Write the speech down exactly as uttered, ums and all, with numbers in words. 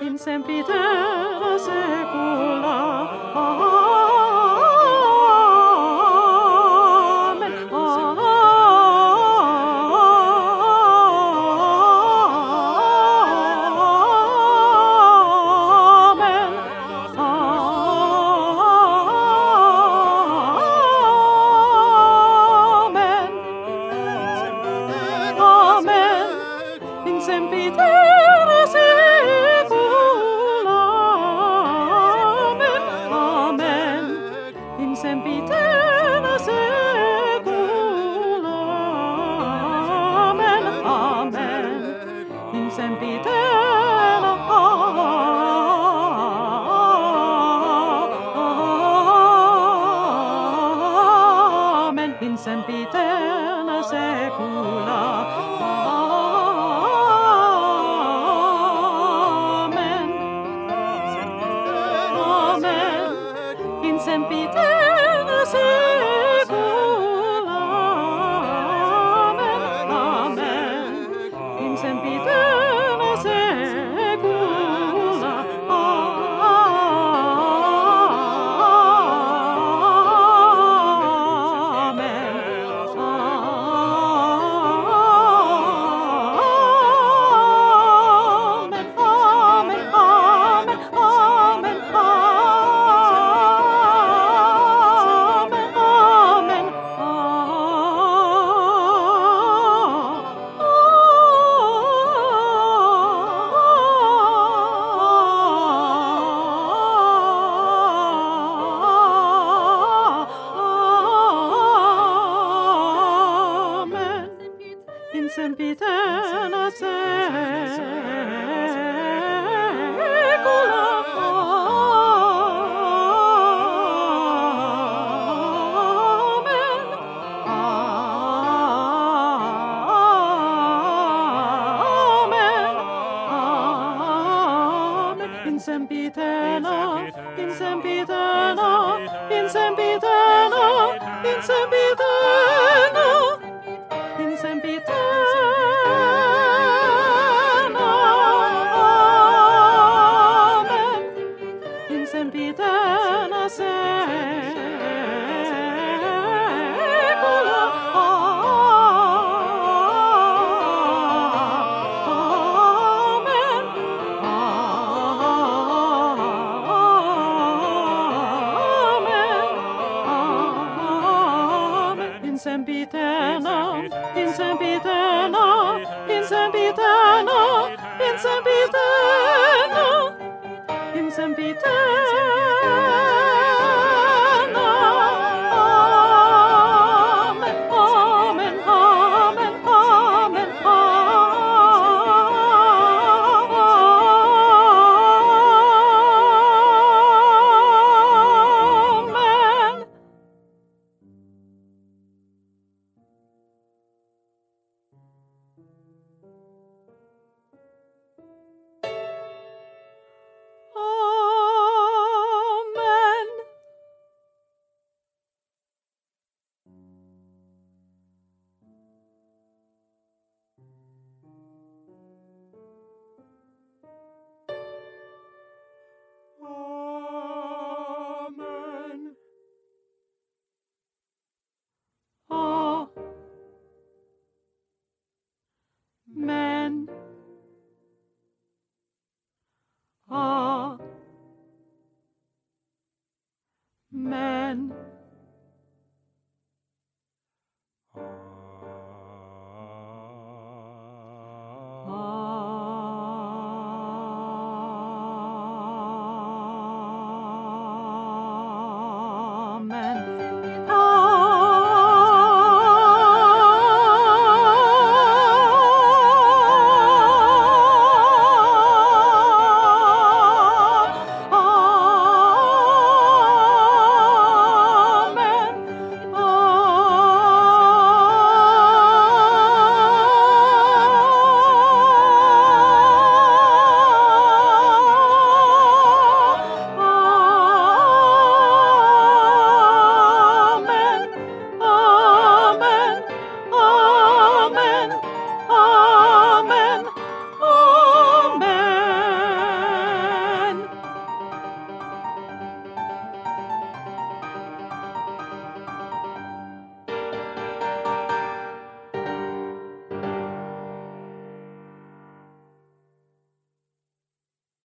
in sempitera saecula. Amen. In sempitera saecula. Amen. Amen. In sempitera saecula. Amen. Amen. In sempitera. Amen. In sempitera saecula. In sempitera saecula. Amen. Amen. In sempitera saecula. Amen. Amen. Amen. Amen. In sempitera saecula. Amen. Amen. Amen. In sempitera, in sempitera, in sempitera, in sempitera. In sempitera. Amen. In sempitera saecula. Amen. Amen. In sempitera, in sempitera, in sempitera, in sempitera, in sempitera. Amen. Amen. Amen. Amen. Amen. Amen. Amen. Amen. Amen. Amen.